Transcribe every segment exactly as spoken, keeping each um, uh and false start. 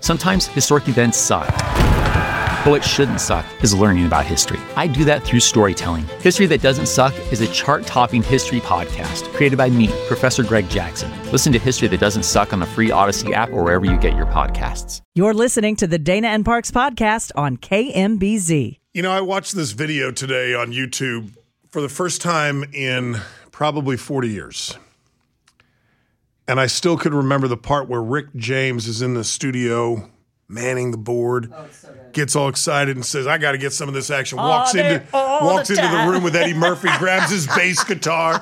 Sometimes historic events suck. But what shouldn't suck is learning about history. I do that through storytelling. History That Doesn't Suck is a chart-topping history podcast created by me, Professor Greg Jackson. Listen to History That Doesn't Suck on the free Odyssey app or wherever you get your podcasts. You're listening to the Dana and Parks podcast on K M B Z. You know, I watched this video today on YouTube for the first time in probably forty years. And I still could remember the part where Rick James is in the studio manning the board, oh, so gets all excited and says, I got to get some of this action. Walks all into day, walks the into time. the room with Eddie Murphy, grabs his bass guitar.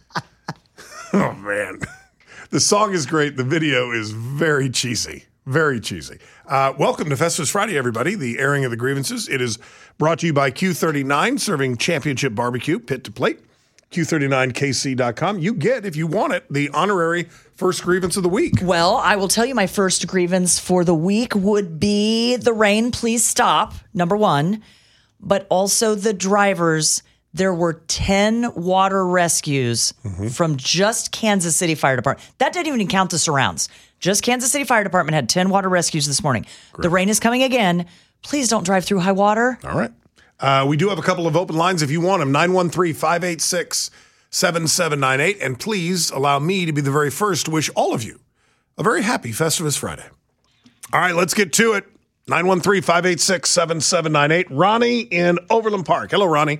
Oh, man. The song is great. The video is very cheesy. Very cheesy. Uh, welcome to Festivus Friday, everybody, the airing of the grievances. It is brought to you by Q thirty-nine, serving championship barbecue, pit to plate. Q thirty-nine K C dot com. You get, if you want it, the honorary first grievance of the week. Well, I will tell you my first grievance for the week would be the rain, please stop, number one. But also the drivers. There were ten water rescues mm-hmm. from just Kansas City Fire Department. That didn't even count the surrounds. Just Kansas City Fire Department had ten water rescues this morning. Great. The rain is coming again. Please don't drive through high water. All right. Uh, we do have a couple of open lines if you want them. nine one three, five eight six, seven seven nine eight. And please allow me to be the very first to wish all of you a very happy Festivus Friday. All right, let's get to it. nine one three, five eight six, seven seven nine eight. Ronnie in Overland Park. Hello, Ronnie.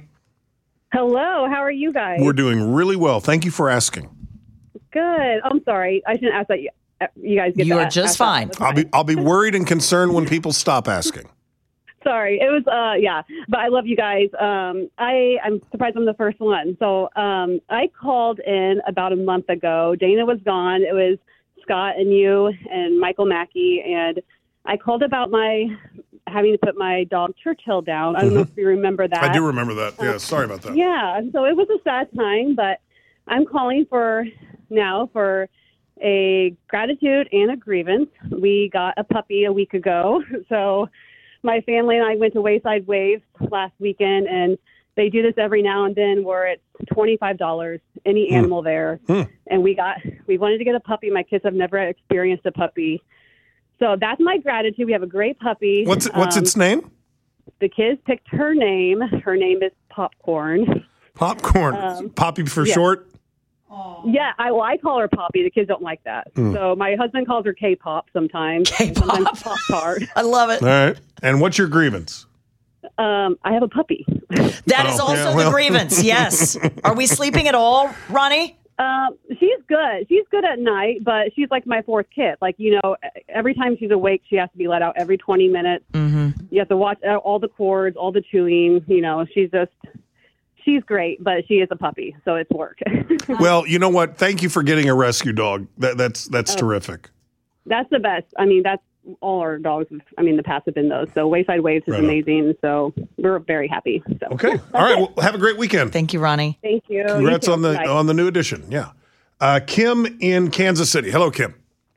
Hello. How are you guys? We're doing really well. Thank you for asking. Good. I'm sorry. I shouldn't ask that. You, you guys get You that, are just fine. I'll be I'll be worried and concerned when people stop asking. Sorry. It was, uh, yeah, but I love you guys. Um, I, I'm surprised I'm the first one. So um, I called in about a month ago. Dana was gone. It was Scott and you and Michael Mackey. And I called about my having to put my dog Churchill down. I don't mm-hmm. know if you remember that. I do remember that. Yeah, uh, sorry about that. Yeah. So it was a sad time, but I'm calling for now for a gratitude and a grievance. We got a puppy a week ago. So my family and I went to Wayside Waves last weekend, and they do this every now and then where it's twenty-five dollars, any animal mm. there. Mm. And we got, we wanted to get a puppy. My kids have never experienced a puppy. So that's my gratitude. We have a great puppy. What's it, what's um, its name? The kids picked her name. Her name is Popcorn. Popcorn. Um, Poppy for yeah. short? Yeah, I well, I call her Poppy. The kids don't like that. Mm. So my husband calls her K-pop sometimes. K-pop. Pop Tart. I love it. All right. And what's your grievance? Um, I have a puppy. That oh, is also yeah, well. the grievance. Yes. Are we sleeping at all, Ronnie? Um, she's good. She's good at night, but she's like my fourth kid. Like, you know, every time she's awake, she has to be let out every twenty minutes. Mm-hmm. You have to watch all the cords, all the chewing. You know, she's just. She's great, but she is a puppy, so it's work. Well, you know what? Thank you for getting a rescue dog. That, that's that's oh, terrific. That's the best. I mean, that's all our dogs. I mean, the past have been those. So Wayside Waves is right amazing. On. So we're very happy. So. Okay. All right. Well, have a great weekend. Thank you, Ronnie. Thank you. Congrats you on the Bye. on the new edition. Yeah. Uh, Kim in Kansas City. Hello, Kim.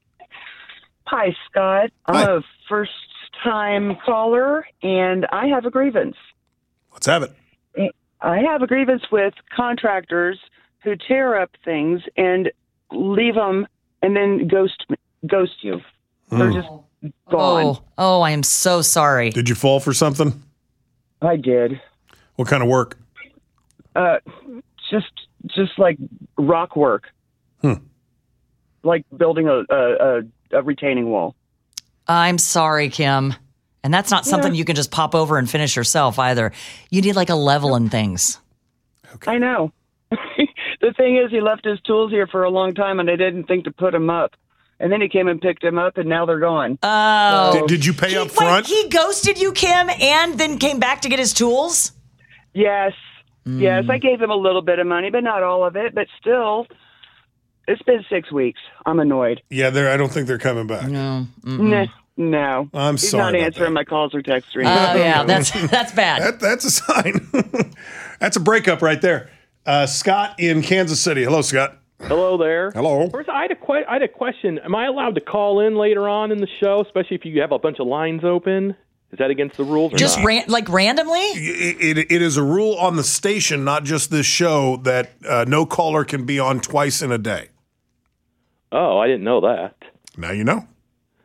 Hi, Scott. I'm Hi. a first-time caller, and I have a grievance. Let's have it. I have a grievance with contractors who tear up things and leave them and then ghost ghost you. Mm. They're just gone. Oh, oh, I am so sorry. Did you fall for something? I did. What kind of work? Uh, just just like rock work. Hmm. Like building a, a, a retaining wall. I'm sorry, Kim. And that's not something yeah. you can just pop over and finish yourself either. You need like a level in things. Okay. I know. The thing is, he left his tools here for a long time, and I didn't think to put them up. And then he came and picked them up, and now they're gone. Oh. Did, did you pay he, up front? Wait, he ghosted you, Kim, and then came back to get his tools? Yes. Mm. Yes, I gave him a little bit of money, but not all of it. But still, it's been six weeks. I'm annoyed. Yeah, they're, I don't think they're coming back. No. Nah. No, I'm He's sorry. He's not answering my calls or texts. Oh, uh, yeah, that's that's bad. that, that's a sign. That's a breakup right there. Uh, Scott in Kansas City. Hello, Scott. Hello there. Hello. First, I had a que- I had a question. Am I allowed to call in later on in the show, especially if you have a bunch of lines open? Is that against the rules? Or just not? ran- like randomly? It, it, it is a rule on the station, not just this show, that uh, no caller can be on twice in a day. Oh, I didn't know that. Now you know.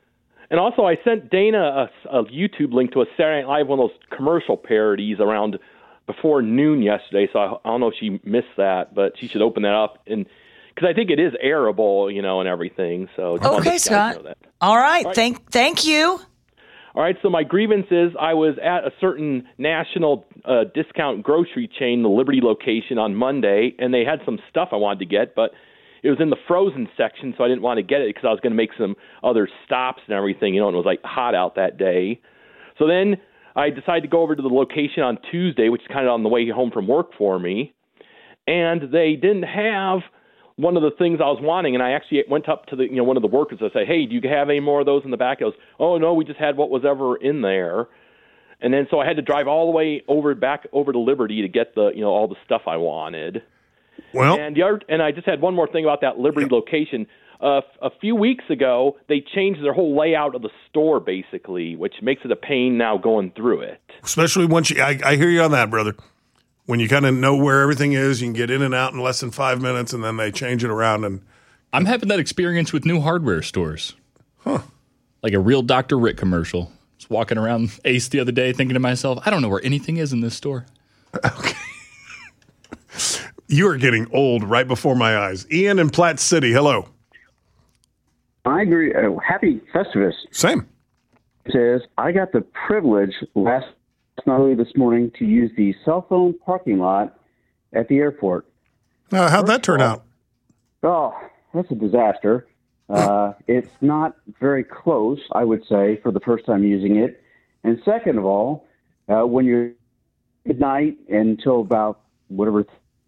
And also, I sent Dana a, a YouTube link to a Saturday Night Live, one of those commercial parodies around before noon yesterday. So I, I don't know if she missed that, but she should open that up. And because I think it is airable, you know, and everything. So just wanted to Okay, let you guys Scott. know that. All right. All right. Thank thank you. All right, so my grievance is I was at a certain national uh, discount grocery chain, the Liberty location, on Monday, and they had some stuff I wanted to get, but it was in the frozen section, so I didn't want to get it because I was going to make some other stops and everything, you know, and it was like hot out that day. So then I decided to go over to the location on Tuesday, which is kind of on the way home from work for me, and they didn't have one of the things I was wanting, and I actually went up to the, you know, one of the workers. I said, "Hey, do you have any more of those in the back?" He goes, "Oh no, we just had what was ever in there." And then so I had to drive all the way over back over to Liberty to get the, you know, all the stuff I wanted. Well, And the other, and I just had one more thing about that Liberty yeah. location. Uh, a few weeks ago, they changed their whole layout of the store basically, which makes it a pain now going through it. Especially once you, I, I hear you on that, brother. When you kind of know where everything is, you can get in and out in less than five minutes, and then they change it around. And I'm having that experience with new hardware stores. Huh. Like a real Doctor Rick commercial. Just walking around Ace the other day thinking to myself, I don't know where anything is in this store. Okay. You are getting old right before my eyes. Ian in Platte City, hello. I agree. Uh, happy Festivus. Same. Says, I got the privilege last not only this morning to use the cell phone parking lot at the airport. Uh, how'd that turn out? Oh, that's a disaster. Uh, it's not very close, I would say, for the first time using it. And second of all, uh, when you're at night until about whatever,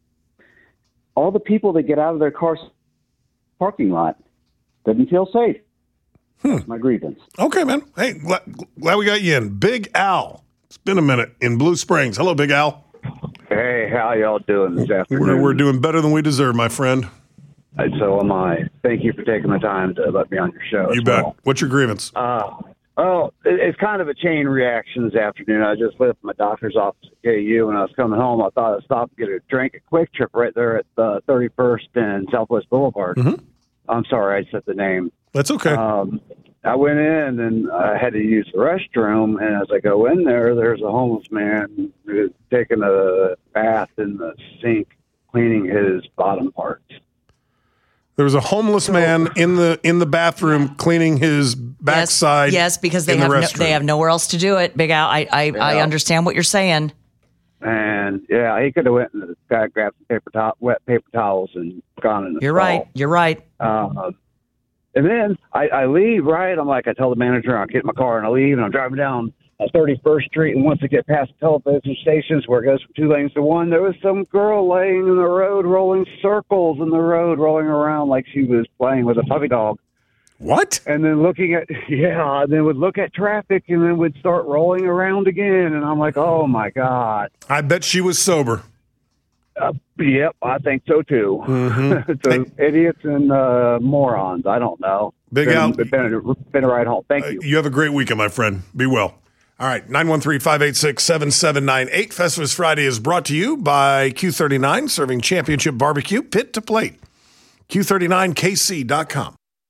all the people that get out of their car parking lot doesn't feel safe. Hmm. My grievance. Okay, man. Hey, glad, glad we got you in. Big Al. It's been a minute in Blue Springs. Hello, Big Al. Hey, how y'all doing this afternoon? We're, we're doing better than we deserve, my friend. And so am I. Thank you for taking the time to let me on your show. You as bet. well. What's your grievance? Uh, well, it, it's kind of a chain reaction this afternoon. I just left my doctor's office at K U, and I was coming home. I thought I'd stop and get a drink, a quick trip right there at uh, thirty-first and Southwest Boulevard. Mm-hmm. I'm sorry, I said the name. That's okay. Um, I went in and I had to use the restroom, and as I go in there, there's a homeless man who's taking a bath in the sink, cleaning his bottom parts. There was a homeless man in the in the bathroom cleaning his backside. Yes, yes, because they in have the no, restroom. they have nowhere else to do it. Big Al, I I, Yeah. I understand what you're saying. And yeah, he could have went and got grabbed some paper towel, wet paper towels, and gone in the You're stall. right. You're right. Uh, and then I, I leave, right? I'm like, I tell the manager, I'll get in my car and I leave, and I'm driving down uh, thirty-first Street. And once I get past the television stations where it goes from two lanes to one, there was some girl laying in the road, rolling circles in the road, rolling around like she was playing with a puppy dog. What? And then looking at, yeah, and then would look at traffic and then would start rolling around again. And I'm like, oh, my God. I bet she was sober. Uh, yep, I think so too. Mm-hmm. So Hey. idiots and uh, morons. I don't know. Big been, Al- been, a, been a ride home. Thank Uh, you. you have a great weekend, my friend. Be well. All right, nine one three, five eight six, seven seven nine eight. Festivus Friday is brought to you by Q thirty-nine, serving championship barbecue, pit to plate. Q thirty-nine K C dot com.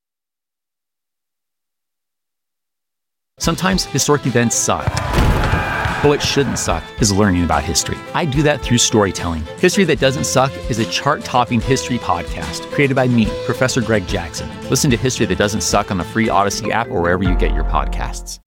Sometimes historic events suck. But what shouldn't suck is learning about history. I do that through storytelling. History That Doesn't Suck is a chart-topping history podcast created by me, Professor Greg Jackson. Listen to History That Doesn't Suck on the free Odyssey app or wherever you get your podcasts.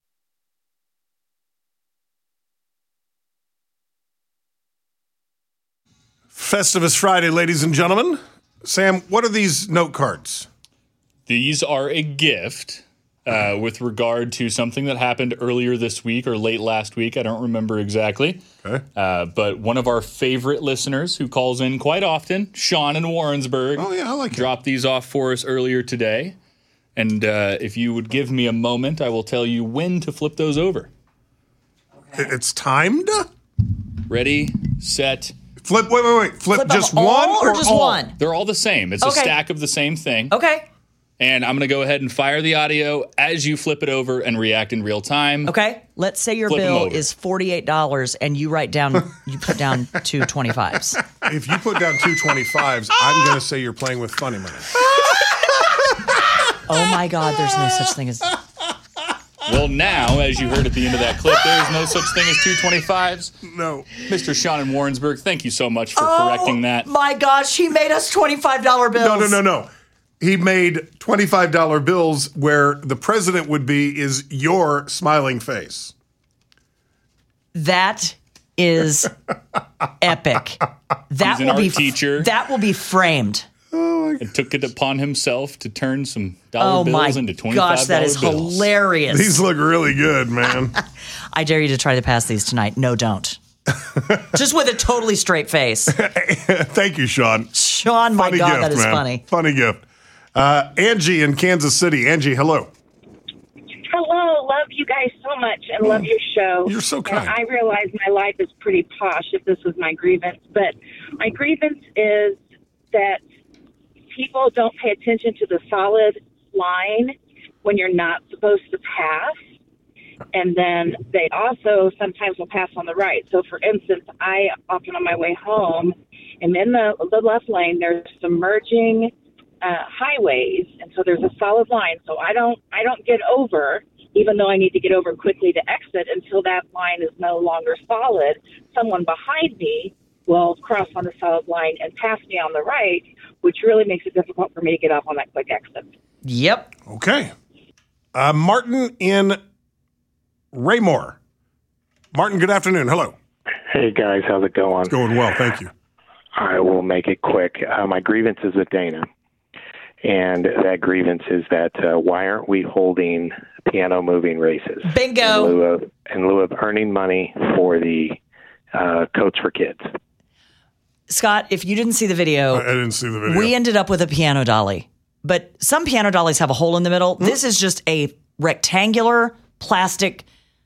Festivus Friday, ladies and gentlemen. Sam, what are these note cards? These are a gift uh, with regard to something that happened earlier this week or late last week. I don't remember exactly. Okay. Uh, but one of our favorite listeners who calls in quite often, Sean in Warrensburg, Oh, yeah, I like it. dropped these off for us earlier today. And uh, if you would give me a moment, I will tell you when to flip those over. It's timed? Ready, set. Flip, wait, wait, wait. Flip, Flip them just all one or or just all? one? They're all the same. It's Okay. a stack of the same thing. Okay. And I'm going to go ahead and fire the audio as you flip it over and react in real time. Okay. Let's say your Flip 'em bill over. is forty-eight dollars and you write down, you put down two twenty-fives. If you put down two twenty-fives, I'm going to say you're playing with funny money. Oh my God, there's no such thing as. Well, now, as you heard at the end of that clip, there is no such thing as two twenty-fives. No. Mister Sean in Warrensburg, thank you so much for Oh, correcting that. my gosh, he made us twenty-five dollar bills. No, no, no, no. He made twenty-five dollar bills where the president would be is your smiling face. That is epic. That He's an will art be teacher. That will be framed. And took it upon himself to turn some dollar Oh bills my into twenty-five dollar gosh, that is bills. hilarious. These look really good, man. I dare you to try to pass these tonight. No, don't. Just with a totally straight face. Thank you, Sean. Sean, my Funny God, gift, that is man. funny. Funny gift. Uh, Angie in Kansas City. Angie, hello. Hello, love you guys so much and love your show. You're so kind. And I realize my life is pretty posh if this was my grievance, but my grievance is that people don't pay attention to the solid line when you're not supposed to pass. And then they also sometimes will pass on the right. So, for instance, I often on my way home, and in the, the left lane, there's some merging uh, highways, and so there's a solid line. So I don't, I don't get over, even though I need to get over quickly to exit until that line is no longer solid. Someone behind me will cross on the solid line and pass me on the right, which really makes it difficult for me to get off on that quick exit. Yep. Okay. Uh, Martin in Raymore. Martin, good afternoon. Hello. Hey, guys. How's it going? It's going well. Thank you. I will make it quick. Uh, my grievance is with Dana. And that grievance is that uh, why aren't we holding piano moving races? Bingo. In lieu of, in lieu of earning money for the uh, Coats for Kids. Scott, if you didn't see the video, I, I didn't see the video. we ended up with a piano dolly. But some piano dollies have a hole in the middle. Mm. This is just a rectangular plastic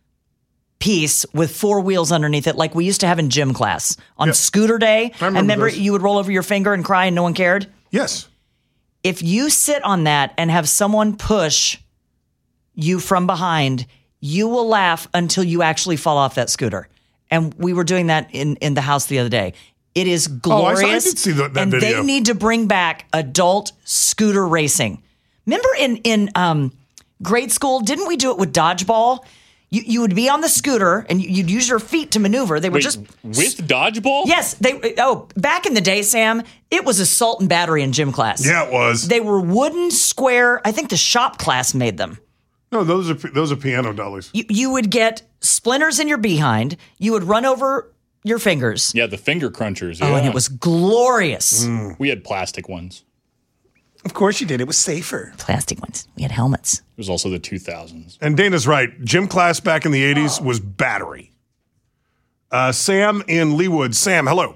piece with four wheels underneath it, like we used to have in gym class on Yep. scooter day. I remember and remember those. you would roll over your finger and cry and no one cared? Yes. If you sit on that and have someone push you from behind, you will laugh until you actually fall off that scooter. And we were doing that in, in the house the other day. It is Oh, I, glorious. I did see the, that and video. they need to bring back adult scooter racing. Remember in, in um, grade school, didn't we do it with dodgeball? You, you would be on the scooter and you- you'd use your feet to maneuver. They were Wait, just with dodgeball? Yes, they. Oh, back in the day, Sam, it was assault and battery in gym class. Yeah, it was. They were wooden, square. I think the shop class made them. No, those are those are piano dollies. You, you would get splinters in your behind. You would run over your fingers. Yeah, the finger crunchers. Oh, yeah. and it was glorious. We had plastic ones. Of course you did. It was safer. Plastic ones. We had helmets. It was also the two thousands. And Dana's right. Gym class back in the eighties was battery. Uh, Sam in Leawood. Sam, hello.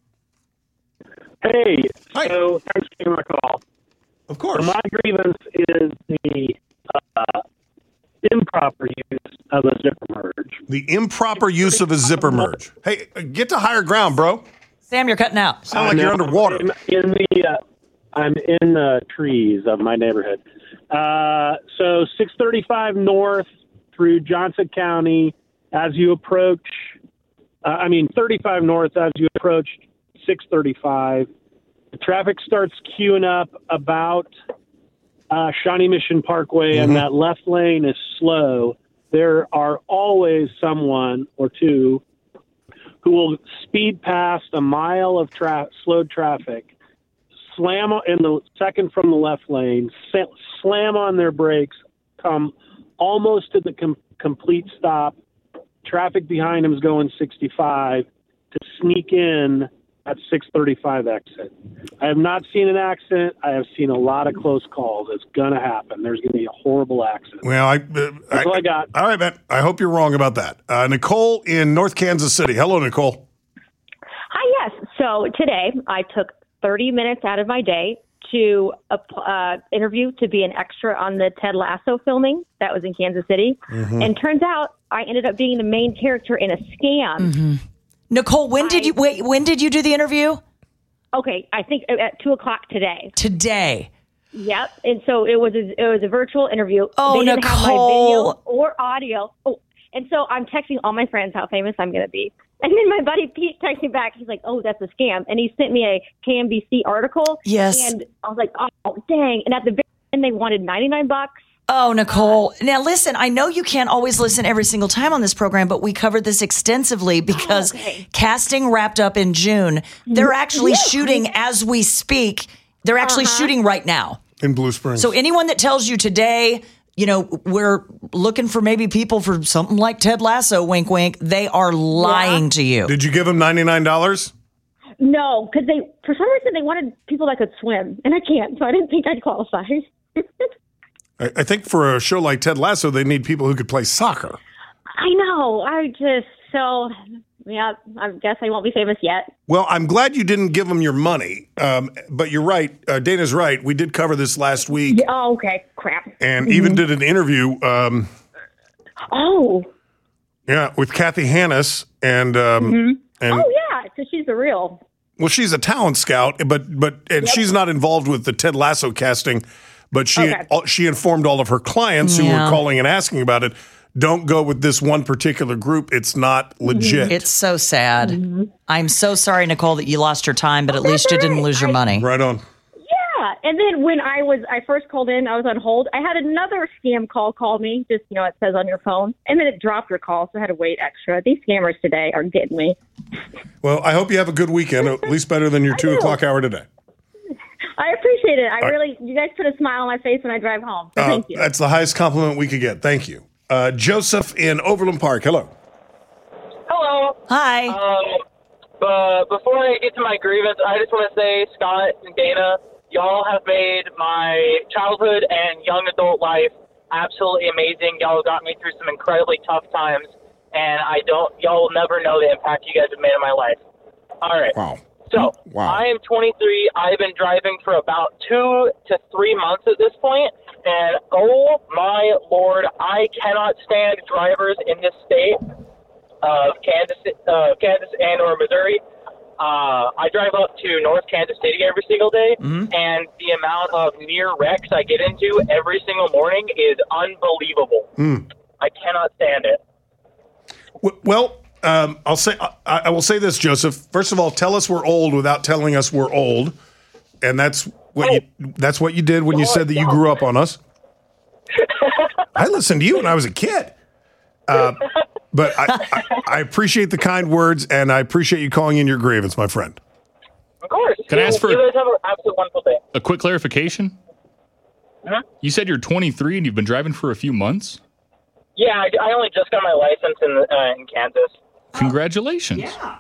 Hey, Hi. so thanks for taking my call. Of course. So my grievance is the uh, improper use of a zipper merge. The improper use of a zipper merge. Hey, uh, get to higher ground, bro. Sam, you're cutting out. Sound like you're I'm underwater. In, in the, uh, I'm in the trees of my neighborhood. Uh, so six thirty-five north through Johnson County, as you approach, uh, I mean thirty-five north as you approach six thirty-five, the traffic starts queuing up about uh, Shawnee Mission Parkway, Mm-hmm. and that left lane is slow. There are always someone or two who will speed past a mile of tra- slowed traffic, slam in the second from the left lane, sa- slam on their brakes, come almost to the com- complete stop. Traffic behind them is going sixty-five to sneak in at six thirty-five exit. I have not seen an accident. I have seen a lot of close calls. It's going to happen. There's going to be a horrible accident. Well, I, uh, That's all I got. All right, man. I hope you're wrong about that. Uh, Nicole in North Kansas City. Hello, Nicole. Hi, yes. So today I took thirty minutes out of my day to uh, interview to be an extra on the Ted Lasso filming that was in Kansas City. Mhm. And turns out I ended up being the main character in a scam. Mhm. Nicole, when did you wait? When did you do the interview? Okay, I think at two o'clock today. Today. Yep. And so it was a, it was a virtual interview. Oh, they didn't have my Nicole. video or audio. Oh, and so I'm texting all my friends how famous I'm going to be. And then my buddy Pete texted me back. He's like, "Oh, that's a scam." And he sent me a K M B C article. Yes. And I was like, "Oh, dang!" And at the very end, they wanted ninety-nine bucks. Oh, Nicole. Now, listen, I know you can't always listen every single time on this program, but we covered this extensively because Oh, okay. casting wrapped up in June. They're actually Yeah. shooting as we speak. They're actually Uh-huh. shooting right now. In Blue Springs. So anyone that tells you today, you know, we're looking for maybe people for something like Ted Lasso, wink, wink, they are lying to you. Did you give them ninety-nine dollars? No, because they, for some reason, they wanted people that could swim, and I can't, so I didn't think I'd qualify. I, I think for a show like Ted Lasso, they need people who could play soccer. I know. I just, so, yeah, I guess I won't be famous yet. Well, I'm glad you didn't give them your money, um, but you're right. Uh, Dana's right. We did cover this last week Yeah, oh, okay. Crap. and Mhm. even did an interview. Um, Oh. yeah, with Kathy Hannis and um, Mhm. and Oh, yeah. So she's the real. well, she's a talent scout, but but and Yep. she's not involved with the Ted Lasso casting, but she Okay. all, she informed all of her clients who Yeah. were calling and asking about it. Don't go with this one particular group. It's not legit. It's so sad. I'm so sorry, Nicole, that you lost your time, but at least you didn't lose your money. Right on. Yeah. And then when I was, I first called in, I was on hold. I had another scam call call me, just, you know, it says on your phone. And then it dropped your call, so I had to wait extra. These scammers today are getting me. Well, I hope you have a good weekend, at least better than your two o'clock hour today. I appreciate it. I right. really, you guys put a smile on my face when I drive home. So Uh, thank you. That's the highest compliment we could get. Thank you. Uh, Joseph in Overland Park. Hello. Hello. Hi. Um, but before I get to my grievance, I just want to say, Scott and Dana, y'all have made my childhood and young adult life absolutely amazing. Y'all got me through some incredibly tough times, and I don't. Y'all will never know the impact you guys have made in my life. All right. Wow. So Wow. I am twenty-three. I've been driving for about two to three months at this point, and oh my Lord, I cannot stand drivers in this state of Kansas, uh, Kansas and or Missouri. Uh, I drive up to North Kansas City every single day, Mhm. and the amount of near wrecks I get into every single morning is unbelievable. Mm. I cannot stand it. W- Well, um, I'll say I, I will say this, Joseph. First of all, tell us we're old without telling us we're old, and that's what you that's what you did when you said that you grew up on us. I listened to you when I was a kid. Uh, but I, I, I appreciate the kind words, and I appreciate you calling in your grievance, my friend. Of course. Can I You- ask for- You guys have an absolute wonderful day. A quick clarification. Huh? You said you're twenty-three and you've been driving for a few months? Yeah, I, I only just got my license in uh, in Kansas. Congratulations. Yeah.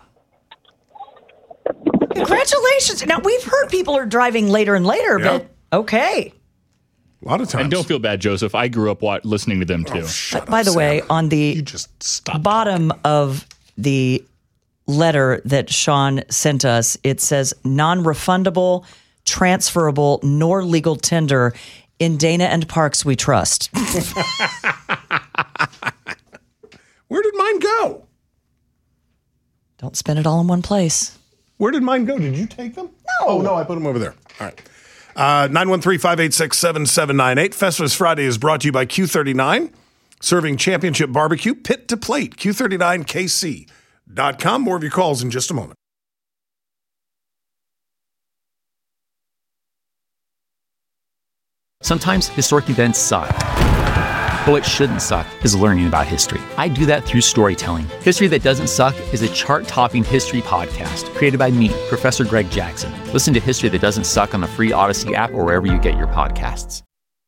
Congratulations. Now, we've heard people are driving later and later, Yeah. but okay. A lot of times. And don't feel bad, Joseph. I grew up wa- listening to them too. Shut By up, the way, Sam. on the you just stop. bottom of the letter that Sean sent us, it says non-refundable, transferable, nor legal tender. In Dana and Parks, we trust. Where did mine go? Don't spend it all in one place. Where did mine go? Did you take them? No. Oh, no, I put them over there. All right. Uh, nine one three, five eight six, seven seven nine eight. Festivus Friday is brought to you by Q thirty-nine, serving championship barbecue, pit to plate, Q thirty-nine K C dot com. More of your calls in just a moment. Sometimes historic events suck. But what shouldn't suck is learning about history. I do that through storytelling. History That Doesn't Suck is a chart-topping history podcast created by me, Professor Greg Jackson. Listen to History That Doesn't Suck on the free Odyssey app or wherever you get your podcasts.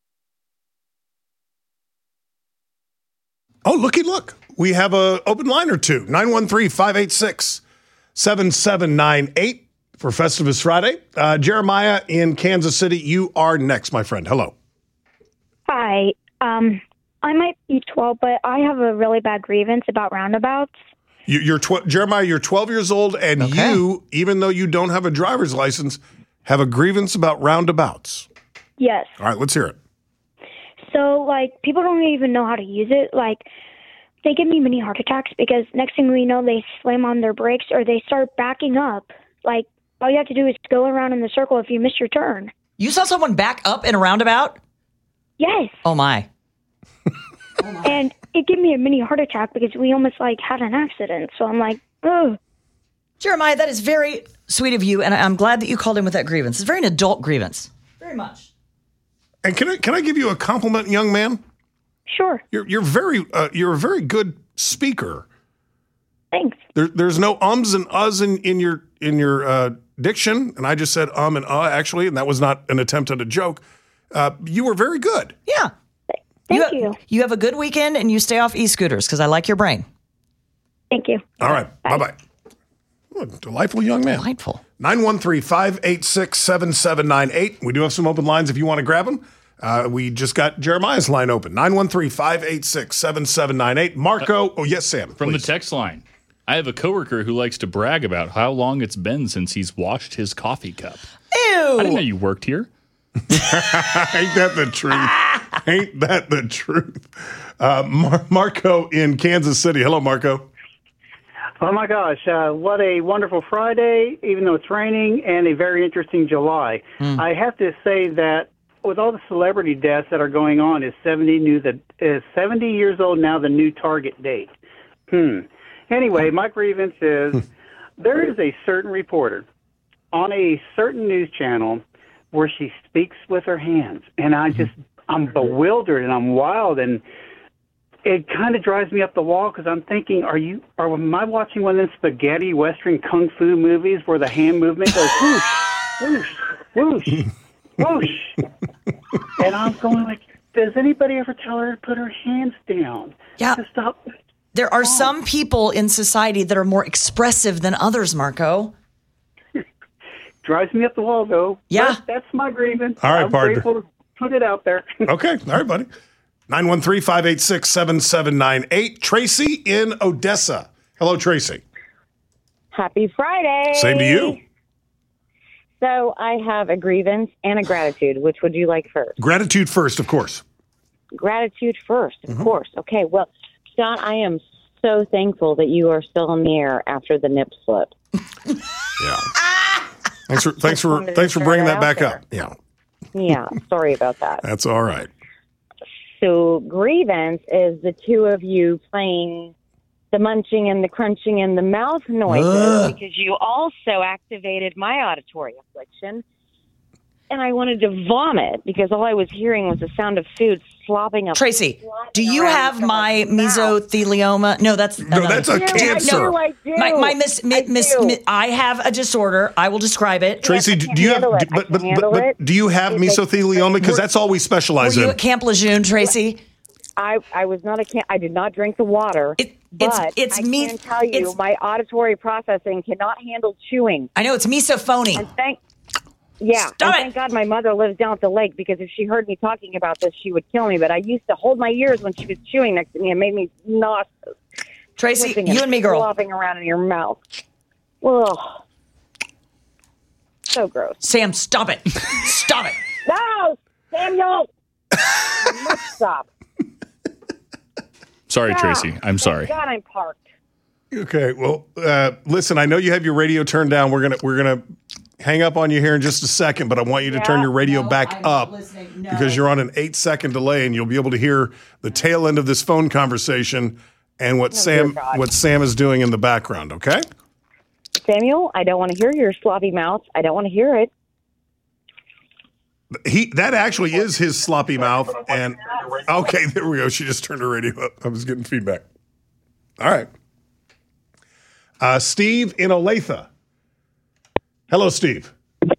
Oh, looky, look. We have an open line or two. nine one three, five eight six, seven seven nine eight for Festivus Friday. Uh, Jeremiah in Kansas City, you are next, my friend. Hello. Hi. Um, I might be twelve, but I have a really bad grievance about roundabouts. You, you're tw- Jeremiah, you're twelve years old, and Okay. you, even though you don't have a driver's license, have a grievance about roundabouts. Yes. All right, let's hear it. So, like, people don't even know how to use it. Like, they give me mini heart attacks because next thing we know, they slam on their brakes or they start backing up. Like, all you have to do is go around in the circle if you miss your turn. You saw someone back up in a roundabout? Yes. Oh, my. And it gave me a mini heart attack because we almost, like, had an accident. So I'm like, ugh. Jeremiah, that is very sweet of you, and I'm glad that you called in with that grievance. It's very an adult grievance. Very much. And can I can I give you a compliment, young man? Sure. You're you're very uh, you're a very good speaker. Thanks. There, there's no ums and uhs in, in your in your uh, diction, and I just said um and uh actually, and that was not an attempt at a joke. Uh, you were very good. Yeah. Thank you. you. You have a good weekend, and you stay off e-scooters because I like your brain. Thank you. All right. Bye bye. What a delightful young man. Delightful. nine one three, five eight six, seven seven nine eight. We do have some open lines if you want to grab them. Uh, we just got Jeremiah's line open. nine one three, five eight six, seven seven nine eight. Marco. Uh, oh, yes, Sam. From please. the text line. I have a coworker who likes to brag about how long it's been since he's washed his coffee cup. Ew. I didn't know you worked here. Ain't that the truth? Ain't that the truth? Uh, Mar- Marco in Kansas City. Hello, Marco. Oh, my gosh. Uh, what a wonderful Friday, even though it's raining, and a very interesting July. Mm. I have to say that with all the celebrity deaths that are going on, is seventy new the is seventy years old now the new target date. Hmm. Anyway, my grievance is there is a certain reporter on a certain news channel where she speaks with her hands, and I just I'm bewildered and I'm wild, and it kind of drives me up the wall because I'm thinking, are you are am I watching one of them spaghetti western kung fu movies where the hand movement goes whoosh, whoosh, whoosh, whoosh, and I'm going like, does anybody ever tell her to put her hands down? Yeah. To stop. There are some people in society that are more expressive than others, Marco. Drives me up the wall, though. Yeah. But that's my grievance. All right, I'm partner. grateful to put it out there. Okay. All right, buddy. nine one three, five eight six, seven seven nine eight. Tracy in Odessa. Hello, Tracy. Happy Friday. Same to you. So I have a grievance and a gratitude. Which would you like first? Gratitude first, of course. Gratitude first, of Mm-hmm. course. Okay, well, Scott, I am so thankful that you are still in the air after the nip slip. Yeah. Thanks for thanks for wanted to thanks for throw bringing that that back out up. Yeah. Yeah, sorry about that. That's all right. So grievance is the two of you playing the munching and the crunching and the mouth noises Ugh. because you also activated my auditory affliction. And I wanted to vomit because all I was hearing was the sound of food slopping up. Tracy, slopping do you around have in my someone's mouth. mesothelioma? No, that's No, that's a Yeah, cancer. I do, I do. My, my mis, mi, I mis, do. mi, I have a disorder. I will describe it. Tracy, I do can't you have handle it. do- but I but, can handle but, it. but do you have It makes- mesothelioma? Because that's all we Were specialize you in. at Camp Lejeune, Tracy? I, I was not a can- I did not drink the water. It- it's- but it's I me- can tell you, it's- my auditory processing cannot handle chewing. I know it's mesophony. And thank, yeah, Stop and it. thank God my mother lives down at the lake because if she heard me talking about this, she would kill me. But I used to hold my ears when she was chewing next to me and made me nauseous. Tracy, Twisting you and me, girl. flopping around in your mouth. Ugh. So gross. Sam, stop it. Stop it. No, Samuel. You must stop. Sorry, Ah, Tracy. I'm sorry. Thank God I'm parked. Okay. Well, uh, listen. I know you have your radio turned down. We're gonna we're gonna hang up on you here in just a second, but I want you to turn Yeah. your radio No, back I'm up listening. No. because you're on an eight second delay, and you'll be able to hear the tail end of this phone conversation and what Sam dear God. what Sam is doing in the background. Okay. Samuel, I don't want to hear your sloppy mouth. I don't want to hear it. He that actually is his sloppy mouth. And okay, there we go. She just turned her radio up. I was getting feedback. All right. Uh, Steve in Olathe. Hello, Steve.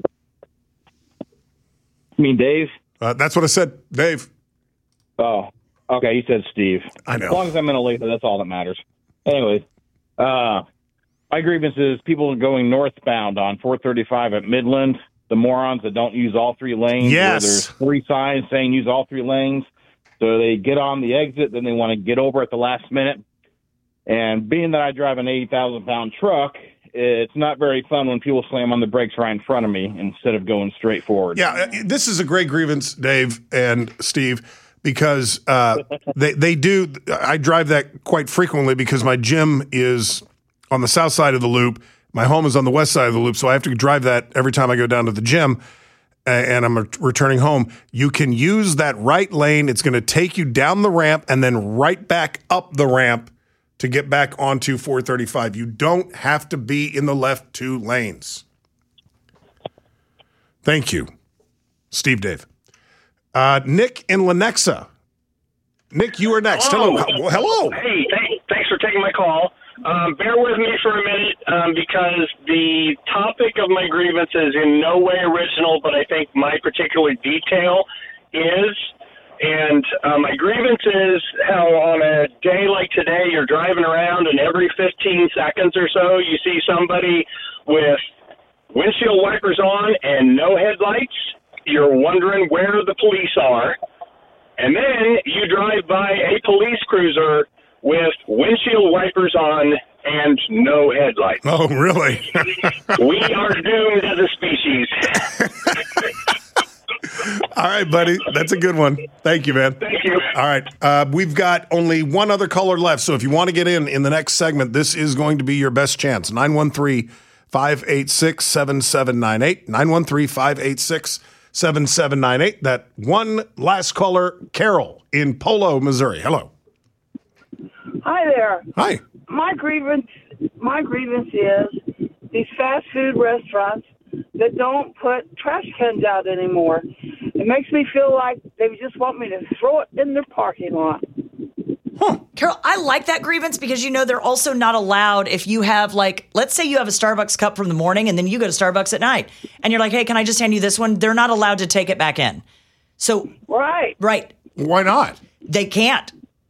You mean Dave? Uh, that's what I said, Dave. Oh, okay. You said Steve. I know. As long as I'm in Olathe, that's all that matters. Anyways, uh, my grievance is people going northbound on four thirty-five at Midland. The morons that don't use all three lanes. Yes. Where there's three signs saying use all three lanes. So they get on the exit, then they want to get over at the last minute. And being that I drive an eighty thousand pound truck, it's not very fun when people slam on the brakes right in front of me instead of going straight forward. Yeah, uh, this is a great grievance, Dave and Steve, because uh, they they do. I drive that quite frequently because my gym is on the south side of the loop. My home is on the west side of the loop, so I have to drive that every time I go down to the gym. And I'm returning home. You can use that right lane. It's going to take you down the ramp and then right back up the ramp to get back onto four thirty-five. You don't have to be in the left two lanes. Thank you, Steve Dave. Uh, Nick in Lenexa. Nick, you are next. Hello. Hello. Hello. Hey, thank, thanks for taking my call. Um, bear with me for a minute um, because the topic of my grievance is in no way original, but I think my particular detail is. And uh, my grievance is how on a day like today, you're driving around and every fifteen seconds or so, you see somebody with windshield wipers on and no headlights. You're wondering where the police are. And then you drive by a police cruiser with windshield wipers on and no headlights. Oh, really? We are doomed as a species. All right, buddy. That's a good one. Thank you, man. Thank you. All right. Uh, we've got only one other caller left. So if you want to get in in the next segment, this is going to be your best chance. nine one three, five eight six, seven seven nine eight. nine one three, five eight six, seven seven nine eight. That one last caller, Carol in Polo, Missouri. Hello. Hi there. Hi. My grievance, my grievance is these fast food restaurants that don't put trash cans out anymore. It makes me feel like they just want me to throw it in their parking lot. Carol, I like that grievance because, you know, they're also not allowed if you have, like, let's say you have a Starbucks cup from the morning and then you go to Starbucks at night and you're like, hey, can I just hand you this one? They're not allowed to take it back in. So, right. Right. Why not? They can't.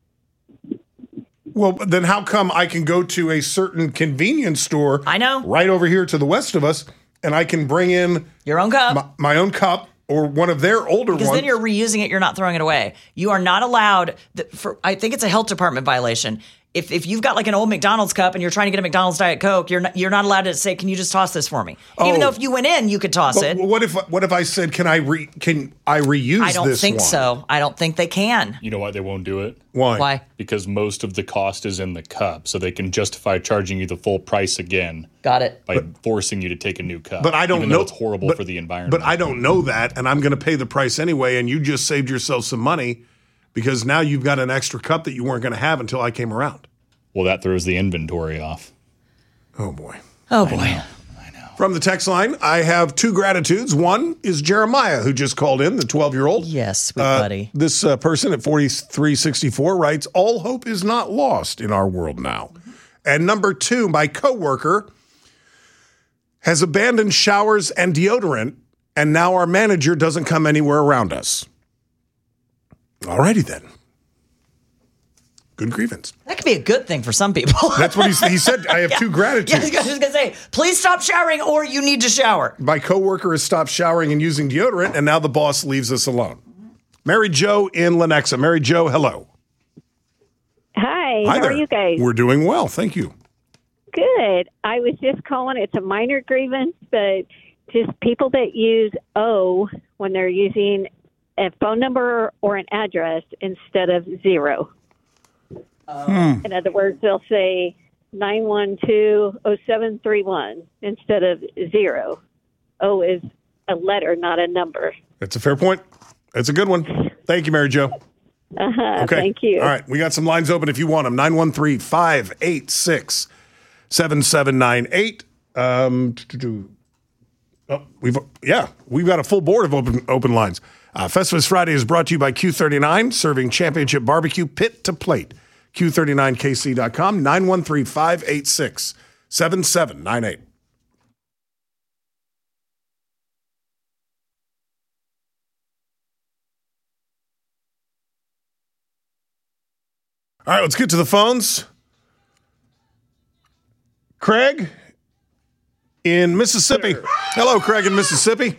Well, then how come I can go to a certain convenience store? I know. Right over here to the west of us, and I can bring in your own cup, my, my own cup, or one of their older because ones. then you're reusing it. You're not throwing it away. You are not allowed. The, for I think it's a health department violation. If if you've got like an old McDonald's cup and you're trying to get a McDonald's Diet Coke, you're not, you're not allowed to say, "Can you just toss this for me?" Oh. Even though if you went in, you could toss But it. What if what if I said, "Can I re, can I reuse this I don't think one?" so. I don't think they can. You know why they won't do it? Why? Why? Because most of the cost is in the cup, so they can justify charging you the full price again. Got it. By forcing you to take a new cup. But I don't even know. Though it's horrible but, for the environment. But I don't know that, and I'm going to pay the price anyway. And you just saved yourself some money because now you've got an extra cup that you weren't going to have until I came around. Well, that throws the inventory off. Oh boy. Oh boy. From the text line, I have two gratitudes. One is Jeremiah, who just called in, the twelve-year-old. Yes, sweet Uh, buddy. This uh, person at forty-three sixty-four writes, all hope is not lost in our world now. And number two, my coworker has abandoned showers and deodorant, and now our manager doesn't come anywhere around us. All righty then. Good grievance. That could be a good thing for some people. That's what he, he said. I have Yeah. two gratitudes. Yeah, I was just going to say, please stop showering or you need to shower. My coworker has stopped showering and using deodorant, and now the boss leaves us alone. Mary Jo in Lenexa. Mary Jo, hello. Hi, Hi how there. are you guys? We're doing well, thank you. Good. I was just calling. It's a minor grievance, but just people that use O when they're using a phone number or an address instead of zero. Hmm. In other words, they'll say nine one two oh seven three one instead of zero. O is a letter, not a number. That's a fair point. That's a good one. Thank you, Mary Jo. Uh-huh, Okay. Thank you. All right. We got some lines open if you want them. nine one three, five eight six, seven seven nine eight. Um, oh, we've, yeah, we've got a full board of open open lines. Uh, Festivus Friday is brought to you by Q thirty-nine, serving championship barbecue pit to plate. Q thirty-nine K C dot com, nine one three, five eight six, seven seven nine eight. All right, let's get to the phones. Craig in Mississippi. Hello, Craig in Mississippi.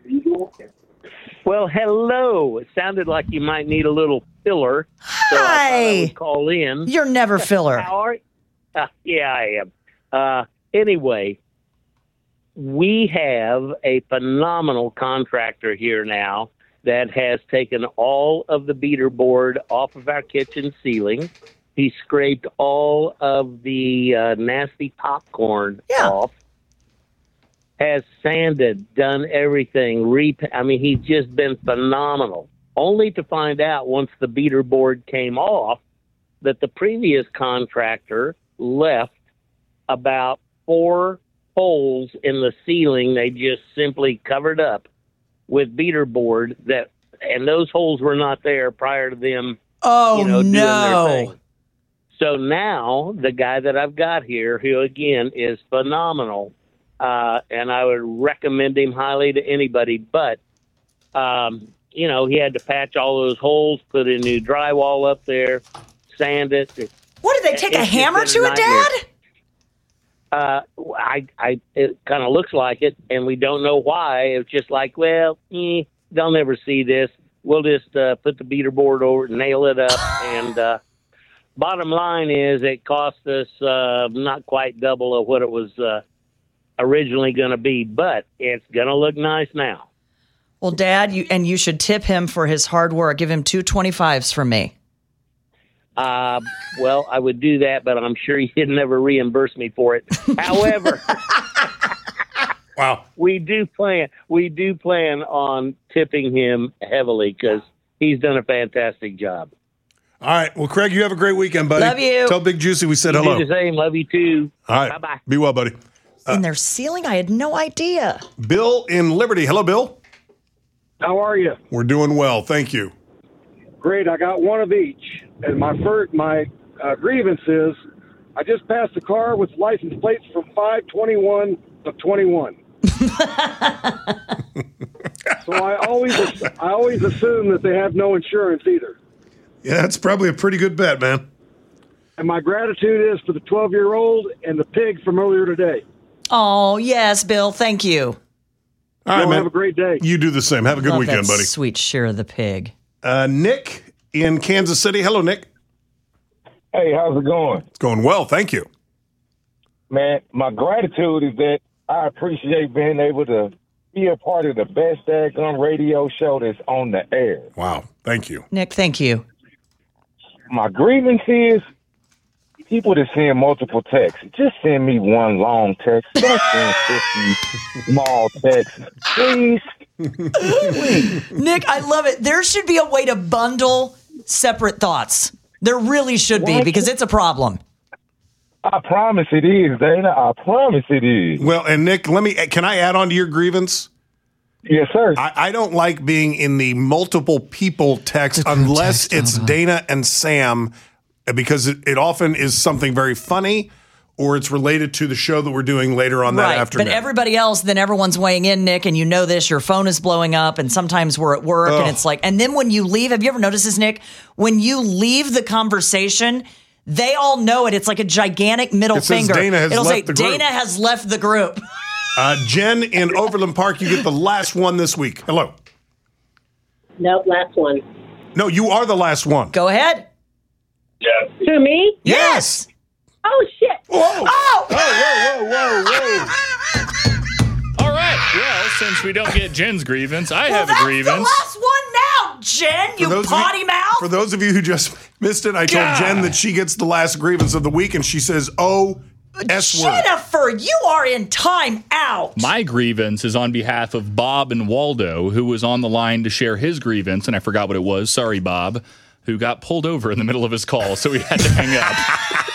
Well, hello. It sounded like you might need a little filler. So I thought I would call in. You're never filler. How are you? Uh, yeah, I am. Uh, anyway, we have a phenomenal contractor here now that has taken all of the beater board off of our kitchen ceiling. He scraped all of the uh, nasty popcorn off. Has sanded, done everything. Rep- I mean, he's just been phenomenal. Only to find out once the beater board came off that the previous contractor left about four holes in the ceiling they just simply covered up with beater board that and those holes were not there prior to them. Oh, you know, doing no. their thing. So now the guy that I've got here, who again is phenomenal, uh, and I would recommend him highly to anybody. But um, you know, he had to patch all those holes, put a new drywall up there, sand it. What did they take It's a hammer just to been a it, Dad? Uh, I, I, it kind of looks like it, and we don't know why. It's just like, well, eh, they'll never see this. We'll just uh, put the beater board over it, nail it up, and uh, bottom line is it cost us uh, not quite double of what it was uh, originally going to be, but it's going to look nice now. Well, Dad, you and you should tip him for his hard work. Give him two twenty-fives from me. Uh, well, I would do that, but I'm sure he'd never reimburse me for it. However, wow, we do plan we do plan on tipping him heavily because he's done a fantastic job. All right. Well, Craig, you have a great weekend, buddy. Love you. Tell Big Juicy we said You hello. do the same. Love you too. All right. Bye-bye. Be well, buddy. In their ceiling, I had no idea. Bill in Liberty. Hello, Bill. How are you? We're doing well. Thank you. Great. I got one of each. And my first, my uh, grievance is I just passed a car with license plates from five twenty-one of twenty-one. So I always I always assume that they have no insurance either. Yeah, that's probably a pretty good bet, man. And my gratitude is for the twelve-year-old and the pig from earlier today. Oh, yes, Bill. Thank you. All right, Y'all man. have a great day. You do the same. Have a good Love weekend, that buddy. Sweet Share of the pig. Uh, Nick in Kansas City. Hello, Nick. Hey, how's it going? It's going well. Thank you. Man, my gratitude is that I appreciate being able to be a part of the best daggone radio show that's on the air. Wow. Thank you. Nick, thank you. My grievance is people that send multiple texts. Just send me one long text. Don't send fifty small texts. Please. Nick, I love it. There should be a way to bundle separate thoughts. There really should be, What? because it's a problem. I promise it is, Dana. I promise it is. Well, and Nick, let me, can I add on to your grievance? Yes, sir. I, I don't like being in the multiple people text unless text, it's uh-huh. Dana and Sam, because it, it often is something very funny or it's related to the show that we're doing later on that Right, afternoon. but everybody else, then everyone's weighing in, Nick, and you know this, your phone is blowing up, and sometimes we're at work, Ugh. and it's like, and then when you leave, have you ever noticed this, Nick? When you leave the conversation, they all know it. It's like a gigantic middle It says finger. Dana has It'll left say, the group. Dana has left the group. Uh, Jen in Overland Park, you get the last one this week. Hello. Nope, last one. No, you are the last one. Go ahead. To me? Yes. Oh, shit. Whoa. Oh! Whoa, whoa, whoa, whoa. All right. Well, since we don't get Jen's grievance, I Well, have that's a grievance. the last one now, Jen, you those of potty you- mouth. For those of you who just missed it, I told God. Jen that she gets the last grievance of the week, and she says, oh, S word. Jennifer, you are in time out. My grievance is on behalf of Bob and Waldo, who was on the line to share his grievance, and I forgot what it was. Sorry, Bob, who got pulled over in the middle of his call, so he had to hang up.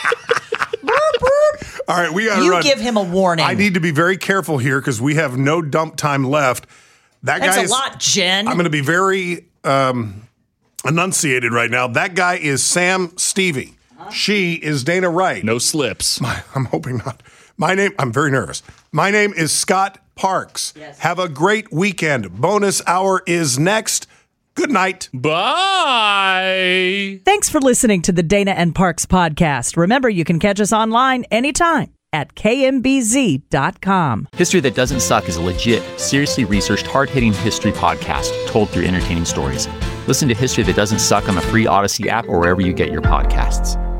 All right, we got to You run. give him a warning. I need to be very careful here because we have no dump time left. That That's guy a is, lot, Jen. I'm going to be very um, enunciated right now. That guy is Sam Stevie. She is Dana Wright. No slips. My, I'm hoping not. My name, I'm very nervous. My name is Scott Parks. Yes. Have a great weekend. Bonus hour is next. Good night. Bye. Thanks for listening to the Dana and Parks podcast. Remember, you can catch us online anytime at K M B Z dot com. History That Doesn't Suck is a legit, seriously researched, hard-hitting history podcast told through entertaining stories. Listen to History That Doesn't Suck on the free Odyssey app or wherever you get your podcasts.